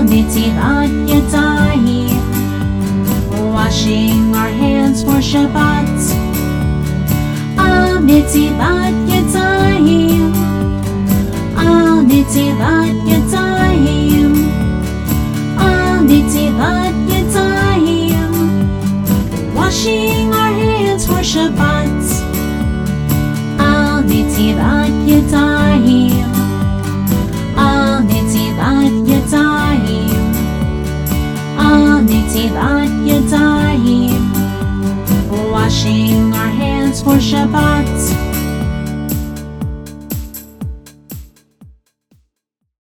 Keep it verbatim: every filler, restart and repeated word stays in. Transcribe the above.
Netilat Yadayim, washing our hands for Shabbat. Al Netilat Yadayim, Al Netilat Yadayim, Al Netilat Yadayim, washing our hands for Shabbat. Al Netilat Yadayim, Al Netilat Yadayim, Al Netilat Yadayim, washing our hands for Shabbat.